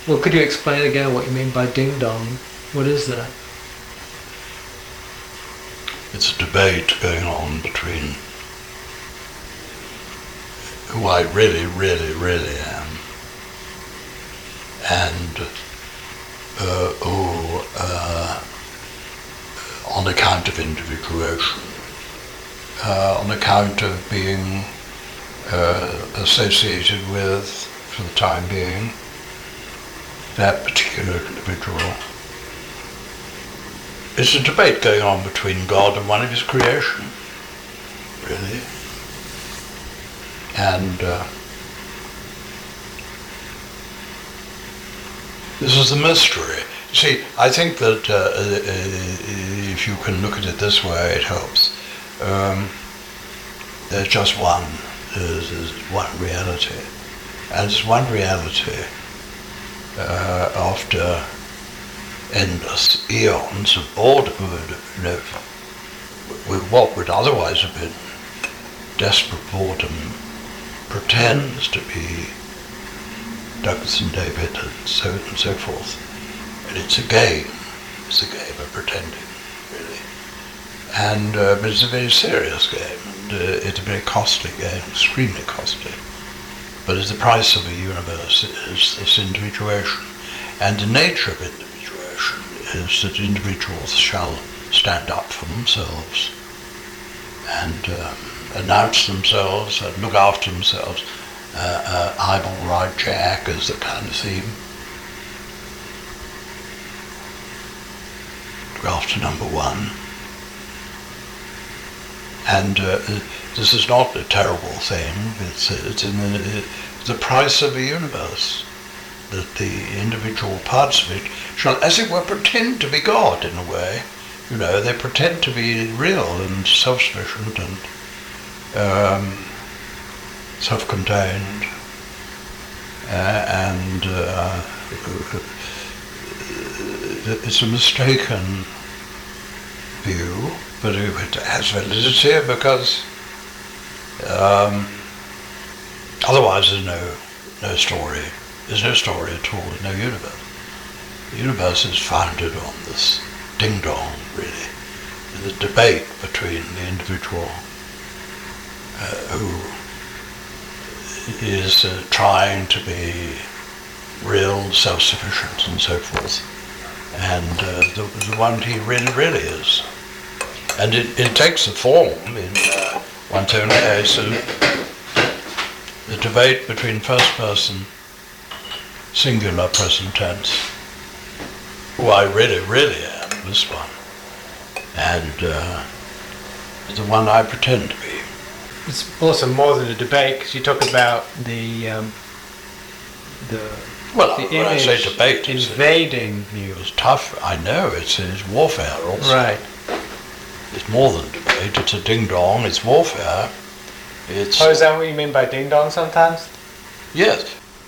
Well, could you explain again what you mean by ding dong? What is that? It's a debate going on between who I really, really, really am and who, on account of individuation, on account of being associated with, for the time being, that particular individual. It's a debate going on between God and one of his creation, really. And this is the mystery. See, I think that if you can look at it this way, it helps. There's just one. There's one reality. And it's one reality after endless eons of boredom, with what would otherwise have been desperate boredom, pretends to be Douglas and David and so forth. And it's a game. It's a game of pretending, really. And but it's a very serious game, and it's a very costly game, extremely costly. But as the price of a universe is this individuation, and the nature of individuation is that individuals shall stand up for themselves and announce themselves and look after themselves. I'm all right, Jack, is the kind of theme. Look after number one. And this is not a terrible thing. It's in the price of the universe, that the individual parts of it shall, as it were, pretend to be God in a way. You know, they pretend to be real and self-sufficient and self-contained, and it's a mistaken view, but it has validity because otherwise there's no story. There's no story at all, no universe. The universe is founded on this ding-dong, really, the debate between the individual who is trying to be real, self-sufficient and so forth, and the one he really, really is. And it takes the form in one's own case of the debate between first person, singular present tense, who I really, really am, this one, and the one I pretend to be. It's also more than a debate, because you talk about the when I say debate, invading you. It's tough. I know it's warfare also. Right. It's more than debate. It's a ding dong. It's warfare. It's. Oh, is that what you mean by ding dong sometimes? Yes.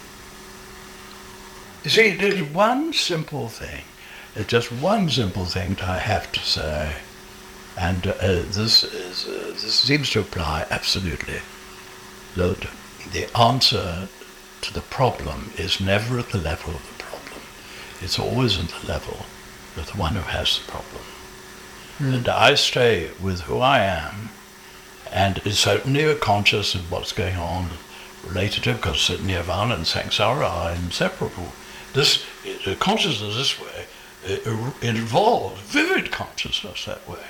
You see, there's one simple thing. It's just one simple thing I have to say, and this seems to apply absolutely. That the answer to the problem is never at the level of the problem. It's always at the level of the one who has the problem. And I stay with who I am, and is certainly conscious of what's going on related to, because nirvana and samsara are inseparable. This consciousness this way involves vivid consciousness that way.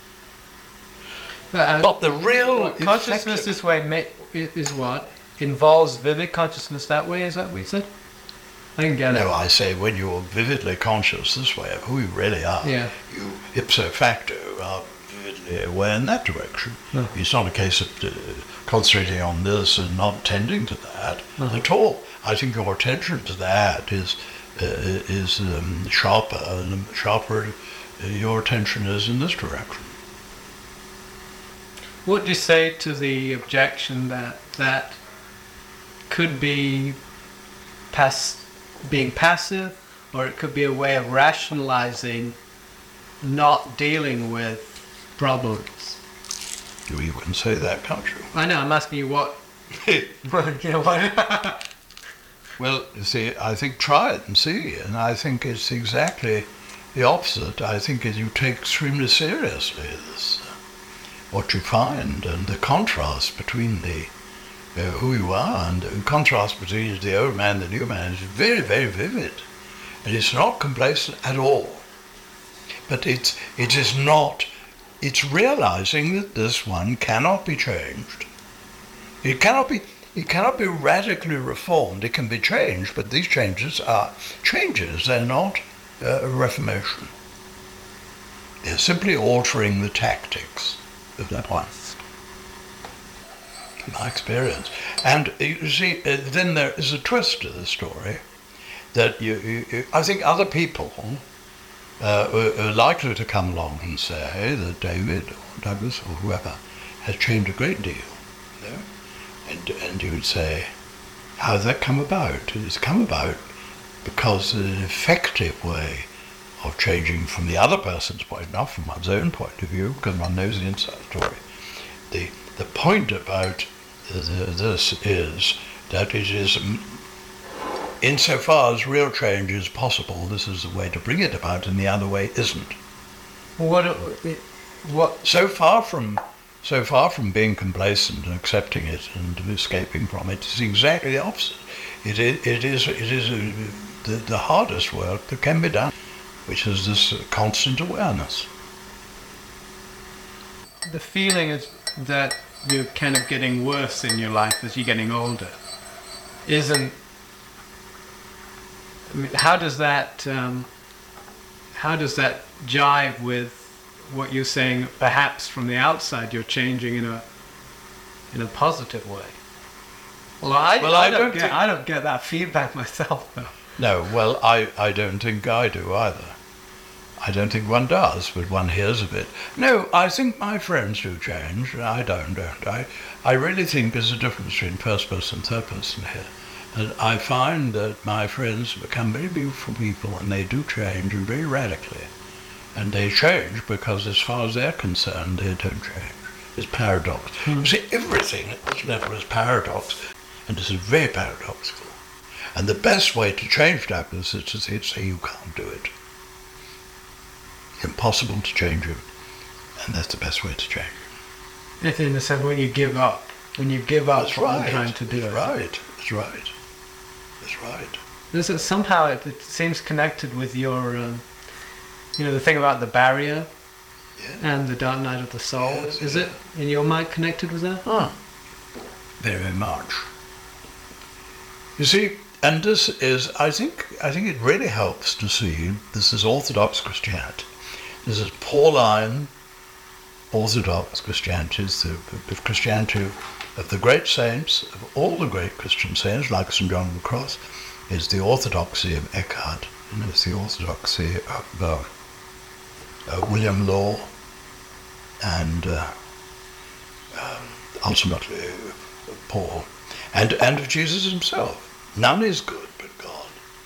But the real consciousness this way is what? Involves vivid consciousness that way, is that what you said? I didn't get it. No, I say when you're vividly conscious this way of who you really are, you ipso facto are vividly aware in that direction. No. It's not a case of concentrating on this and not tending to that at all. I think your attention to that is sharper, and the sharper your attention is in this direction. What do you say to the objection that could be being passive, or it could be a way of rationalizing not dealing with problems? You can say that, can't you? I know, I'm asking you what... you know, what Well, you see, I think try it and see, and I think it's exactly the opposite. I think you take extremely seriously this, what you find, and the contrast between the who you are, and the contrast between the old man and the new man is very, very vivid, and it's not complacent at all. But it is not. It's realizing that this one cannot be changed. It cannot be radically reformed. It can be changed, but these changes are changes. They're not a reformation. They're simply altering the tactics of that one. My experience. And you see, then there is a twist to the story that I think other people are likely to come along and say that David or Douglas or whoever has changed a great deal. You know? And you would say, how did that come about? It's come about because an effective way of changing from the other person's point, not from one's own point of view, because one knows the inside story. The point about this is that it is, insofar as real change is possible, this is the way to bring it about, and the other way isn't. What? So far from being complacent and accepting it and escaping from it, it's exactly the opposite. It is the hardest work that can be done, which is this constant awareness. The feeling is that you're kind of getting worse in your life as you're getting older. Isn't? I mean, how does that jive with what you're saying? Perhaps from the outside, you're changing in a positive way. Well, I don't get that feedback myself, though. No, well, I don't think I do either. I don't think one does, but one hears of it. No, I think my friends do change. I don't I? I really think there's a difference between first person and third person here. And I find that my friends become very beautiful people, and they do change, and very radically. And they change because, as far as they're concerned, they don't change. It's paradox. You see, everything at this level is paradox, and this is very paradoxical. And the best way to change Douglas is to say you can't do it. It's impossible to change him, and that's the best way to change him. It's in the sense when you give up. When you give up That's what right. you're trying to do. That's right. That's right. That's right. Somehow it seems connected with your, the thing about the barrier and the dark night of the soul. Yes, is it in your mind connected with that? Very much. You see, and this is, I think it really helps to see this is Orthodox Christianity. This is Pauline Orthodox Christianity, it's the Christianity of the great saints, of all the great Christian saints, like St. John of the Cross, is the orthodoxy of Eckhart, and it's the orthodoxy of William Law, and ultimately Paul, and of Jesus himself. None is good but God.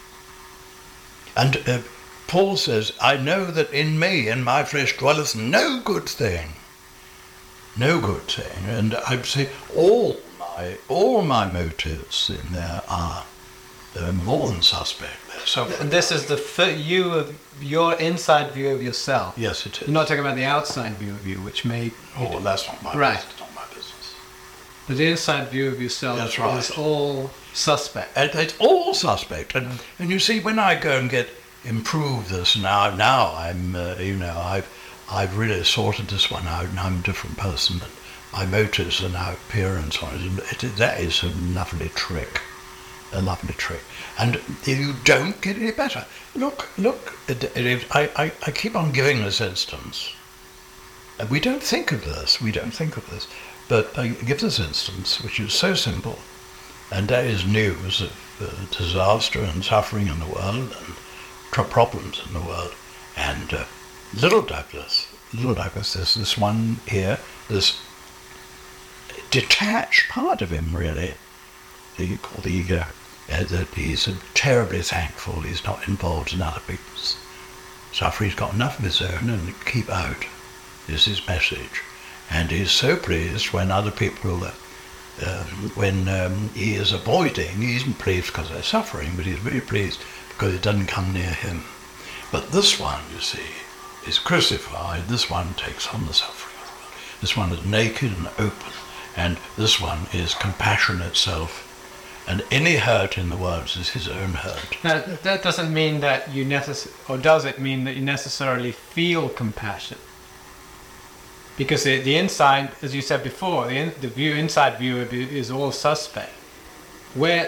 And Paul says, I know that in me, in my flesh, dwelleth no good thing. No good thing. And I say all my motives in there are more than suspect. So, And this is your inside view of yourself. yes, it is. You're not talking about the outside view of you, which may... Oh, that's not my Right. business. It's not my business. But the inside view of yourself That's right. is all suspect. And it's all suspect. And you see, when I go and improve this now I'm, I've really sorted this one out, and I'm a different person, and my motives are now appearance on it. That is a lovely trick. And you don't get any better. Look, I keep on giving this instance. And we don't think of this, but I give this instance, which is so simple, and that is news of disaster and suffering in the world, and problems in the world. And little Douglas, there's this one here, this detached part of him, really, called the ego, that he's terribly thankful he's not involved in other people's suffering. He's got enough of his own and keep out, is his message. And he's so pleased when other people when he is avoiding, he isn't pleased because they're suffering, but he's very pleased because it doesn't come near him. But this one, you see, is crucified. This one takes on the suffering of the world. This one is naked and open, and this one is compassion itself. And any hurt in the world is his own hurt. Now, that doesn't mean that you or does it mean that you necessarily feel compassion? Because the inside, as you said before, the inside view is all suspect. Where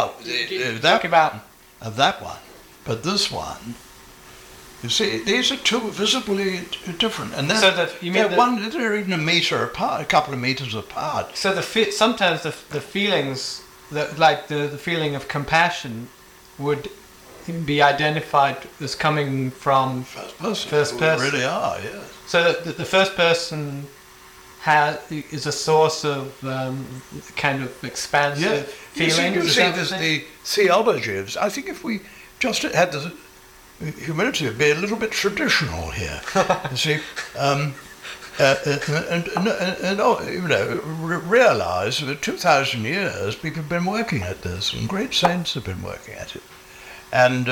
that one, but this one, you see, these are two visibly different, and they're, so that you mean they're even a meter apart, a couple of meters apart. So sometimes the feelings, the feeling of compassion, would be identified as coming from first person. Really are, yes. So the first person is a source of kind of expansive feeling. You see, there's the theology of. I think if we just had the humility of being a little bit traditional here, you see, realize that 2,000 years people have been working at this, and great saints have been working at it, and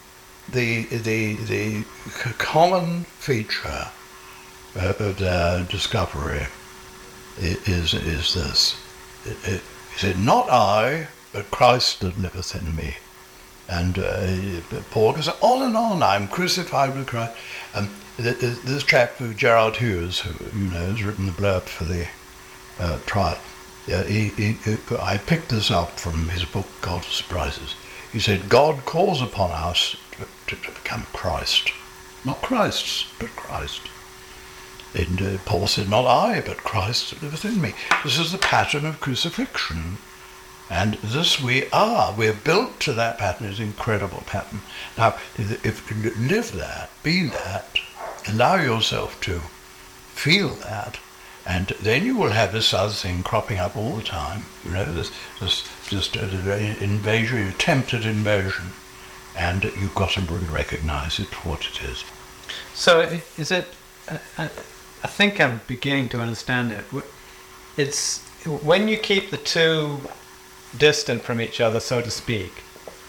the common feature of their discovery is this. He said, "Not I, but Christ that liveth in me." And Paul goes on, I'm crucified with Christ. This chap, Gerald Hughes, who has written the blurb for the trial, I picked this up from his book, God of Surprises. He said, God calls upon us to become Christ. Not Christ's, but Christ. And Paul said, not I, but Christ that liveth in me. This is the pattern of crucifixion. And this we are. We're built to that pattern. It's an incredible pattern. Now, if you live that, be that, allow yourself to feel that, and then you will have this other thing cropping up all the time. This just invasion, attempted invasion, and you've got to recognize it for what it is. So is it? I think I'm beginning to understand it. It's when you keep the two distant from each other, so to speak.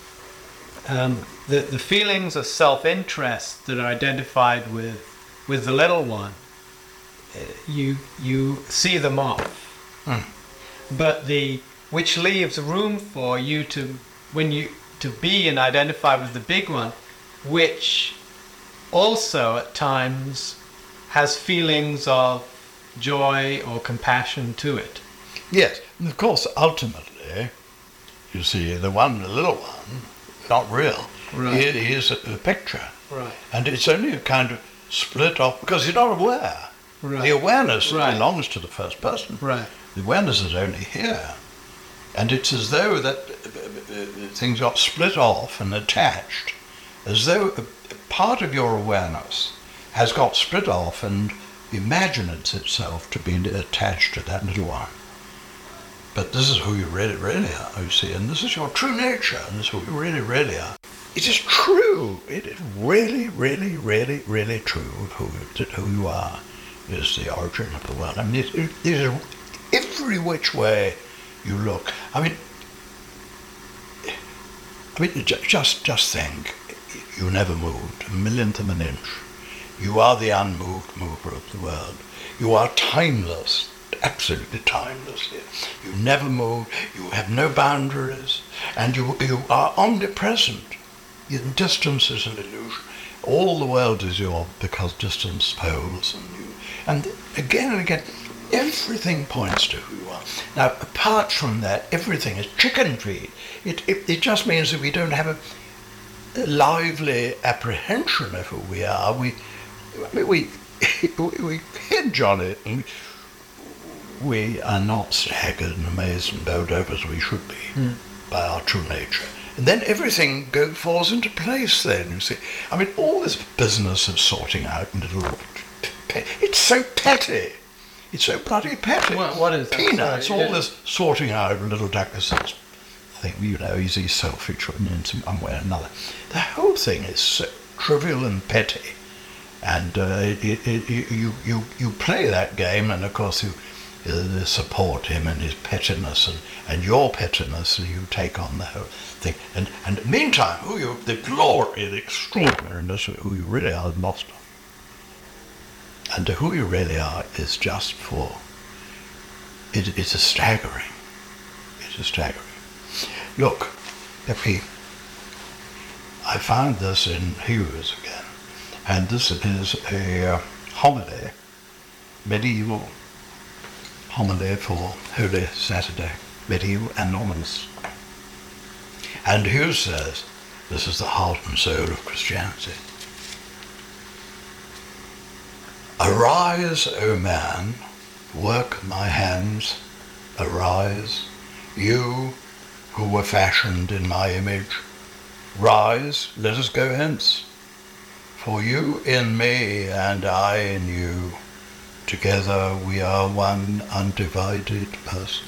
The feelings of self-interest that are identified with the little one, you see them off, but which leaves room for you to be and identify with the big one, which also at times has feelings of joy or compassion to it. Yes, and of course, ultimately, you see, the little one, not real. Right. It is a picture. Right. And it's only a kind of split off, because you're not aware. Right. The awareness Right. belongs to the first person. Right. The awareness is only here. And it's as though that things got split off and attached, as though a part of your awareness has got split off and imagines itself to be attached to that little one. But this is who you really, really are, you see, and this is your true nature, and this is who you really, really are. It is true. It is really, really, really, really true of who you are is the origin of the world. I mean, it is every which way you look. I mean, just think, you never moved a millionth of an inch. You are the unmoved mover of the world. You are timeless. Absolutely timeless here. You never move, you have no boundaries, and you are omnipresent. Distance is an illusion. All the world is yours because distance poles, and again and again, everything points to who you are. Now, apart from that, everything is chicken feed. It just means that we don't have a lively apprehension of who we are. We hinge on it, and we are not staggered and amazed and bowed over as we should be by our true nature. And then everything falls into place then, you see. I mean, all this business of sorting out little... It's so petty. It's so bloody petty. What is that? Peanuts, all this sorting out of little duckers thing, easy selfish in one way or another. The whole thing is so trivial and petty. And you play that game, and of course support him in his pettiness and your pettiness, and you take on the whole thing. And meantime, the glory, the extraordinariness of who you really are is lost on. And who you really are is just it's a staggering. It's a staggering. Look, Epi, I found this in Hughes again, and this is a homily, medieval homily for Holy Saturday, medieval anonymous. And Hughes says, this is the heart and soul of Christianity. Arise, O man, work my hands, arise, you who were fashioned in my image. Rise, let us go hence, for you in me and I in you, together we are one undivided person.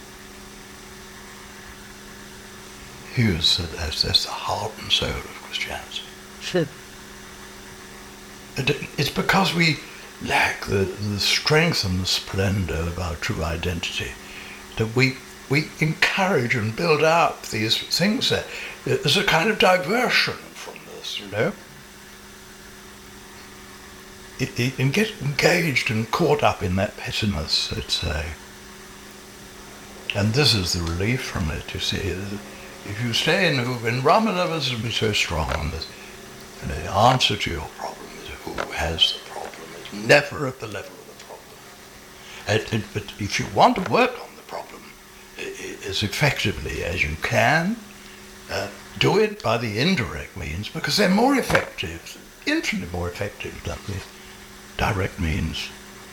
Hughes said that's the heart and soul of Christianity. Sure. It's because we lack the strength and the splendor of our true identity that we encourage and build up these things that there's a kind of diversion from this, and get engaged and caught up in that pettiness, let's say. And this is the relief from it, you see. If you stay in Ramanujan will be so strong on this, and the answer to your problem is who has the problem. It's never at the level of the problem. But if you want to work on the problem as effectively as you can, do it by the indirect means, because they're more effective, infinitely more effective than the direct means.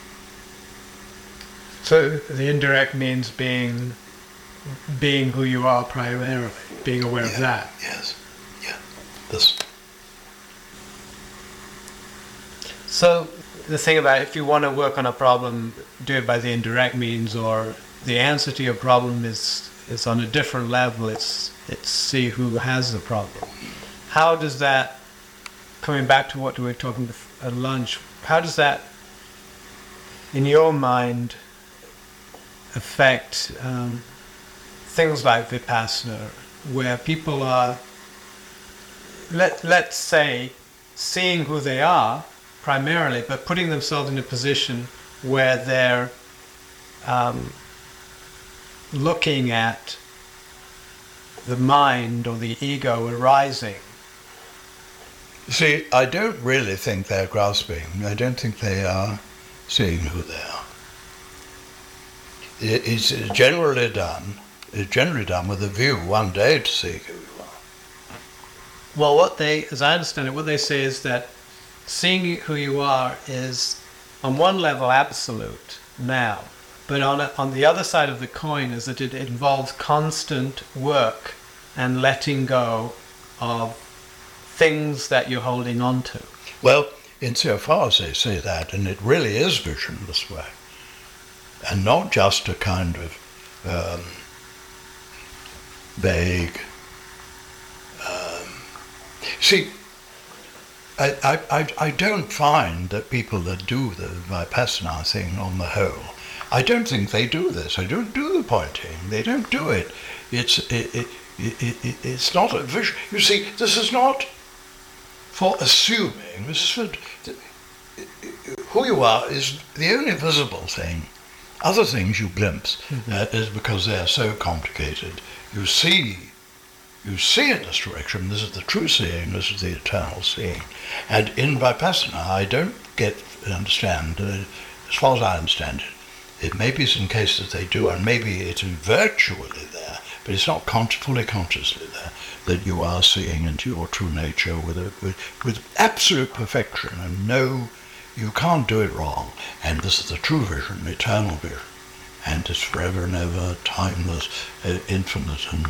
So the indirect means being who you are primarily, being aware of that. Yes. Yeah. This. So the thing about if you want to work on a problem, do it by the indirect means, or the answer to your problem is on a different level. It's see who has the problem. How does that, coming back to what we were talking at lunch, how does that, in your mind, affect things like Vipassana, where people are, let's say, seeing who they are primarily, but putting themselves in a position where they're looking at the mind or the ego arising? See, I don't really think they're grasping. I don't think they are seeing who they are. It's generally done with a view one day to see who you are. Well, as I understand it, what they say is that seeing who you are is, on one level, absolute now, but on the other side of the coin is that it involves constant work and letting go of things that you're holding on to. Well, insofar as they say that, and it really is vision this way, and not just a kind of vague. See, I don't find that people that do the Vipassana thing on the whole, I don't think they do this. I don't do the pointing. They don't do it. It's not a vision. You see, this is not for assuming. This is for who you are is the only visible thing. Other things you glimpse is because they are so complicated. You see in this direction. This is the true seeing. This is the eternal seeing. And in Vipassana, I don't understand. As far as I understand it, it may be some cases they do, and maybe it's virtually there, but it's not fully consciously there, that you are seeing into your true nature with absolute perfection, and you can't do it wrong. And this is the true vision, eternal vision, and it's forever and ever, timeless, infinite, and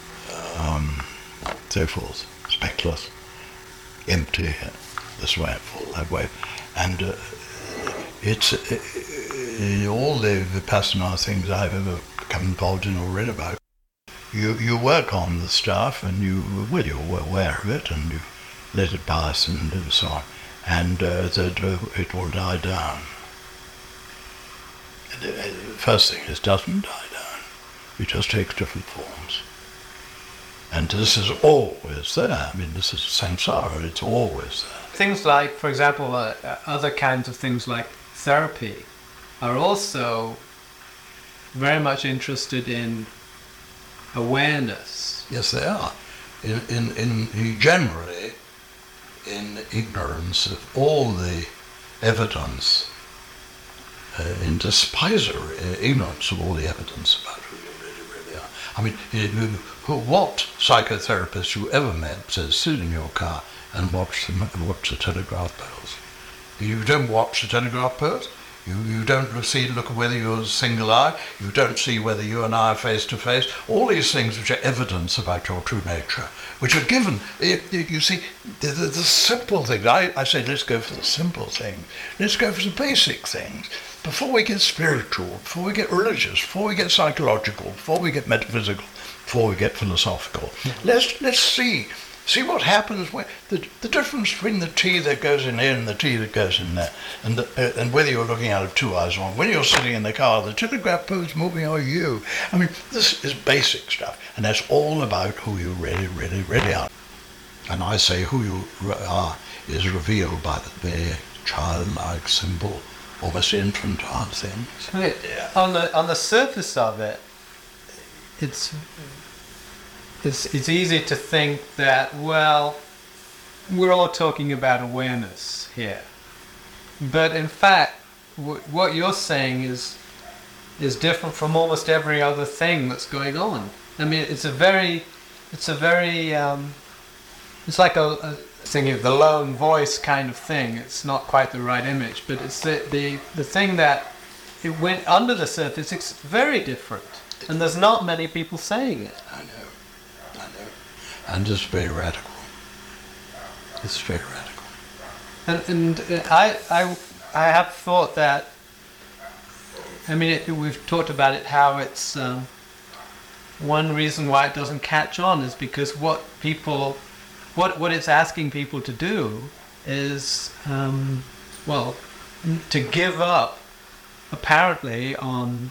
so forth, speckless, empty, this way, full that way. And it's all the Vipassana things I've ever become involved in or read about. You work on the stuff, and you're aware of it, and you let it pass, and so on, and that it will die down. The first thing is, doesn't die down. It just takes different forms. And this is always there. I mean, this is samsara. It's always there. Things like, for example, other kinds of things like therapy are also very much interested in awareness. Yes, they are. Generally, in ignorance of all the evidence, in despisory ignorance of all the evidence about who you really are. I mean, what psychotherapist you ever met says, sit in your car and watch the telegraph poles? You don't watch the telegraph poles. You don't look at whether you're single eye. You don't see whether you and I are face to face. All these things which are evidence about your true nature, which are given. You see, the simple things. I say, let's go for the simple things. Let's go for the basic things. Before we get spiritual, before we get religious, before we get psychological, before we get metaphysical, before we get philosophical, let's see what happens when the difference between the tea that goes in here and the tea that goes in there, and whether you're looking out of two eyes or one. When you're sitting in the car, the telegraph pole's moving or you. I mean, this is basic stuff, and that's all about who you really, really, really are. And I say who you are is revealed by the very childlike, simple, almost infantile things. I mean, on the surface of it, it's easy to think that, well, we're all talking about awareness here. But in fact, what you're saying is different from almost every other thing that's going on. I mean, it's like a thinking of the lone voice kind of thing. It's not quite the right image, but it's the thing that it went under the surface. It's very different, and there's not many people saying it. I know. And it's very radical. It's very radical. And I have thought that, I mean, we've talked about it, how it's one reason why it doesn't catch on is because what it's asking people to do is, to give up, apparently, on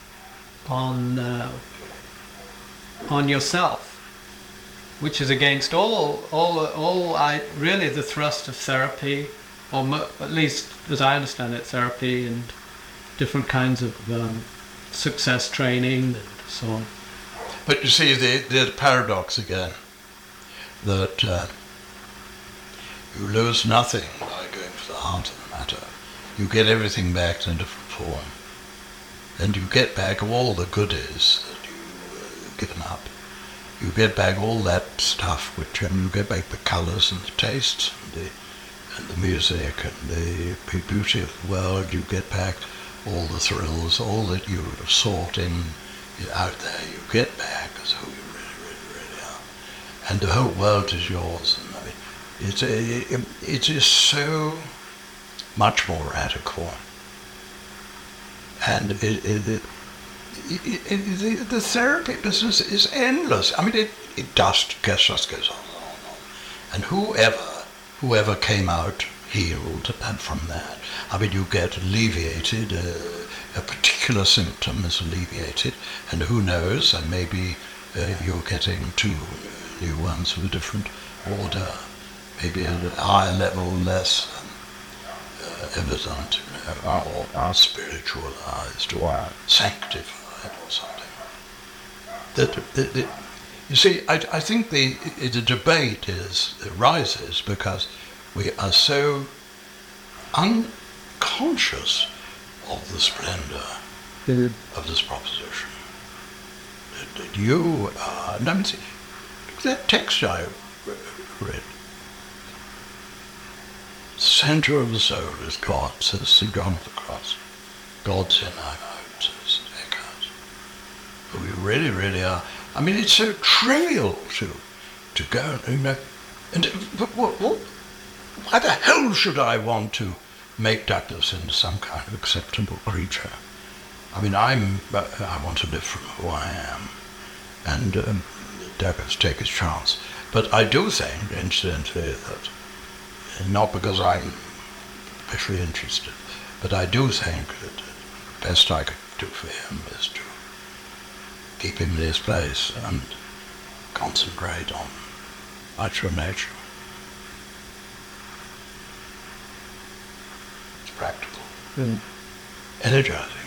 yourself, which is against really the thrust of therapy, or at least as I understand it, therapy and different kinds of success training and so on. But you see, the paradox again, that you lose nothing by going for the heart of the matter. You get everything back in a different form. And you get back all the goodies that you've given up. You get back all that stuff, which you get back the colours and the tastes and the music and the beauty of the world. You get back all the thrills, all that you would have sought out there. You get back as who you really, really, really are, and the whole world is yours. And I mean, it is so much more radical, and the therapy business is endless. I mean, it just goes on and on. And whoever came out healed from that, I mean, you get alleviated, a particular symptom is alleviated, and who knows, and maybe you're getting two new ones of a different order, maybe at a higher level, less evident, or spiritualized, or sanctified, or something. You see, I think the debate arises because we are so unconscious of the splendor of this proposition. That you are, I mean, see, look at that text I read. Center of the soul is God, says St. John of the Cross. God's in our mouth, says St. Eckhart. But we really, really are. I mean, it's so trivial to go, you know. But why the hell should I want to make Douglas into some kind of acceptable creature? I mean, I want to live from who I am, and Douglas take his chance. But I do think, incidentally, that not because I'm especially interested, but I do think that best I could do for him is to keep him in his place and concentrate on natural nature. It's practical, energizing.